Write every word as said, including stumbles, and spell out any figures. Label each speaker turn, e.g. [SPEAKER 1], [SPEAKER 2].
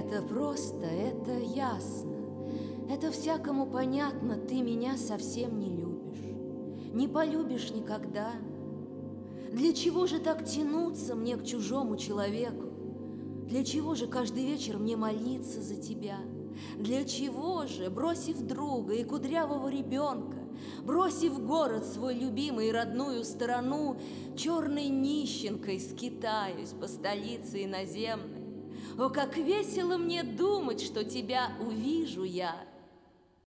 [SPEAKER 1] Это просто, это ясно. Это всякому понятно, ты меня совсем не любишь. Не полюбишь никогда. Для чего же так тянуться мне к чужому человеку? Для чего же каждый вечер мне молиться за тебя? Для чего же, бросив друга и кудрявого ребенка, бросив город свой любимый и родную сторону, черной нищенкой скитаюсь по столице иноземной? О, как весело мне думать, что тебя увижу я